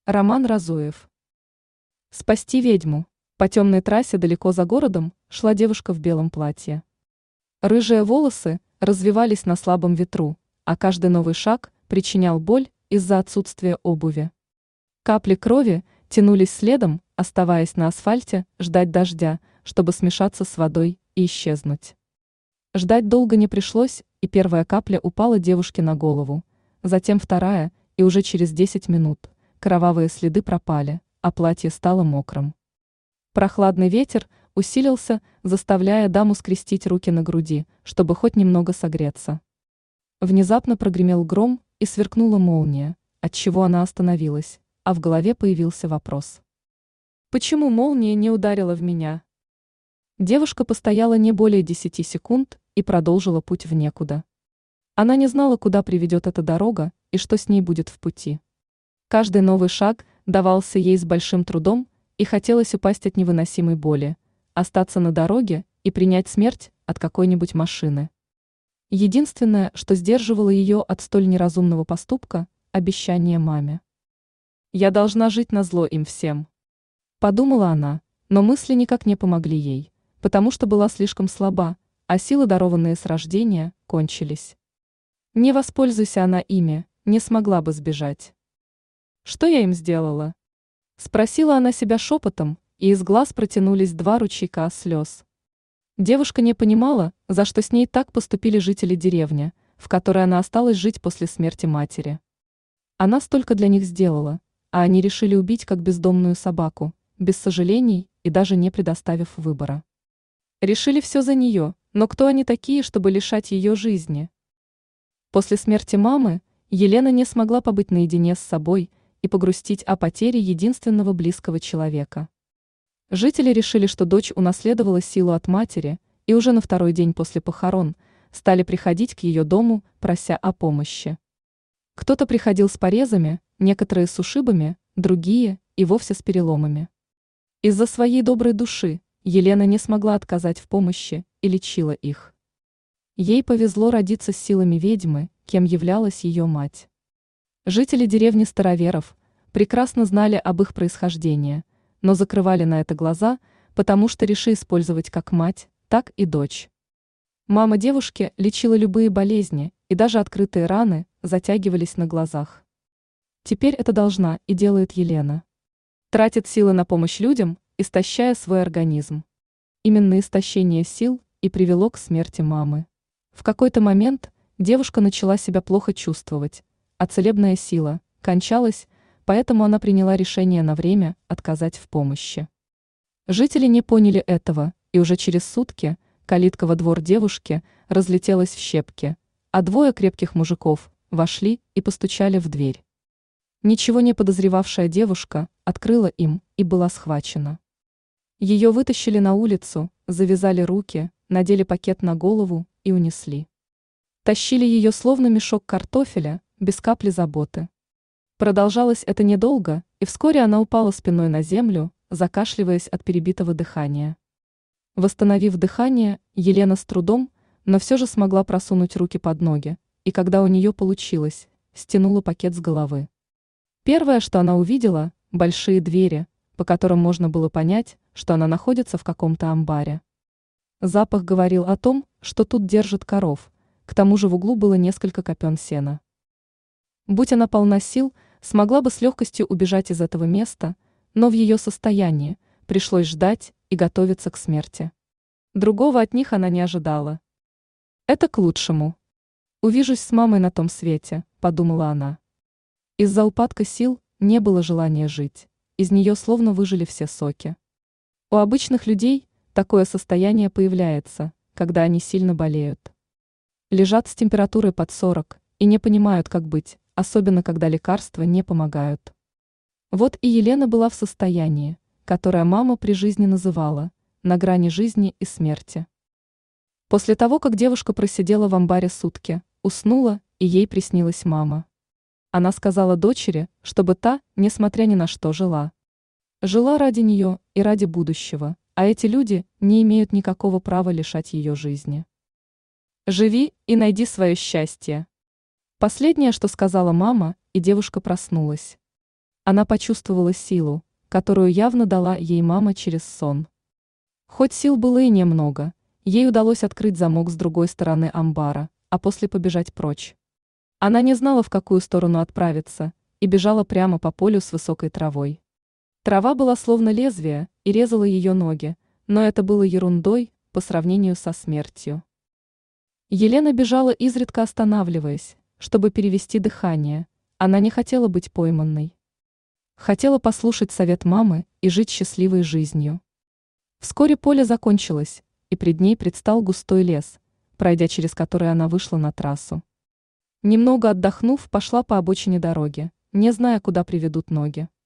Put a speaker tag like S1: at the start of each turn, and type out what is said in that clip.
S1: Роман Разуев. Спасти ведьму. По темной трассе далеко за городом шла девушка в белом платье. Рыжие волосы развивались на слабом ветру, а каждый новый шаг причинял боль из-за отсутствия обуви. Капли крови тянулись следом, оставаясь на асфальте ждать дождя, чтобы смешаться с водой и исчезнуть. Ждать долго не пришлось, и первая капля упала девушке на голову, затем вторая, и уже через 10 минут кровавые следы пропали, а платье стало мокрым. Прохладный ветер усилился, заставляя даму скрестить руки на груди, чтобы хоть немного согреться. Внезапно прогремел гром и сверкнула молния, отчего она остановилась, а в голове появился вопрос. Почему молния не ударила в меня? Девушка постояла не более 10 секунд и продолжила путь в некуда. Она не знала, куда приведет эта дорога и что с ней будет в пути. Каждый новый шаг давался ей с большим трудом, и хотелось упасть от невыносимой боли, остаться на дороге и принять смерть от какой-нибудь машины. Единственное, что сдерживало ее от столь неразумного поступка – обещание маме. «Я должна жить назло им всем», – подумала она, но мысли никак не помогли ей, потому что была слишком слаба, а силы, дарованные с рождения, кончились. Не воспользуйся она ими, не смогла бы сбежать. «Что я им сделала?» – спросила она себя шепотом, и из глаз протянулись 2 ручейка слез. Девушка не понимала, за что с ней так поступили жители деревни, в которой она осталась жить после смерти матери. Она столько для них сделала, а они решили убить как бездомную собаку, без сожалений и даже не предоставив выбора. Решили все за нее, но кто они такие, чтобы лишать ее жизни? После смерти мамы Елена не смогла побыть наедине с собой и погрустить о потере единственного близкого человека. Жители решили, что дочь унаследовала силу от матери, и уже на 2-й день после похорон стали приходить к ее дому, прося о помощи. Кто-то приходил с порезами, некоторые с ушибами, другие и вовсе с переломами. Из-за своей доброй души Елена не смогла отказать в помощи и лечила их. Ей повезло родиться с силами ведьмы, кем являлась ее мать. Жители деревни Староверов прекрасно знали об их происхождении, но закрывали на это глаза, потому что решили использовать как мать, так и дочь. Мама девушки лечила любые болезни, и даже открытые раны затягивались на глазах. Теперь это должна и делает Елена. Тратит силы на помощь людям, истощая свой организм. Именно истощение сил и привело к смерти мамы. В какой-то момент девушка начала себя плохо чувствовать, а целебная сила кончалась, поэтому она приняла решение на время отказать в помощи. Жители не поняли этого, и уже через сутки калитка во двор девушки разлетелась в щепки, а 2 крепких мужиков вошли и постучали в дверь. Ничего не подозревавшая девушка открыла им и была схвачена. Ее вытащили на улицу, завязали руки, надели пакет на голову и унесли. Тащили ее словно мешок картофеля, без капли заботы. Продолжалось это недолго, и вскоре она упала спиной на землю, закашливаясь от перебитого дыхания. Восстановив дыхание, Елена с трудом, но все же смогла просунуть руки под ноги, и когда у нее получилось, стянула пакет с головы. Первое, что она увидела – большие двери, по которым можно было понять, что она находится в каком-то амбаре. Запах говорил о том, что тут держат коров, к тому же в углу было несколько копен сена. Будь она полна сил, смогла бы с легкостью убежать из этого места, но в ее состоянии пришлось ждать и готовиться к смерти. Другого от них она не ожидала. «Это к лучшему. Увижусь с мамой на том свете», – подумала она. Из-за упадка сил не было желания жить, из нее словно выжили все соки. У обычных людей такое состояние появляется, когда они сильно болеют. Лежат с температурой под 40 и не понимают, как быть, особенно когда лекарства не помогают. Вот и Елена была в состоянии, которое мама при жизни называла «на грани жизни и смерти». После того, как девушка просидела в амбаре сутки, уснула, и ей приснилась мама. Она сказала дочери, чтобы та, несмотря ни на что, жила. Жила ради нее и ради будущего, а эти люди не имеют никакого права лишать ее жизни. «Живи и найди свое счастье». Последнее, что сказала мама, и девушка проснулась. Она почувствовала силу, которую явно дала ей мама через сон. Хоть сил было и немного, ей удалось открыть замок с другой стороны амбара, а после побежать прочь. Она не знала, в какую сторону отправиться, и бежала прямо по полю с высокой травой. Трава была словно лезвие и резала ее ноги, но это было ерундой по сравнению со смертью. Елена бежала, изредка останавливаясь, чтобы перевести дыхание. Она не хотела быть пойманной. Хотела послушать совет мамы и жить счастливой жизнью. Вскоре поле закончилось, и пред ней предстал густой лес, пройдя через который она вышла на трассу. Немного отдохнув, пошла по обочине дороги, не зная, куда приведут ноги.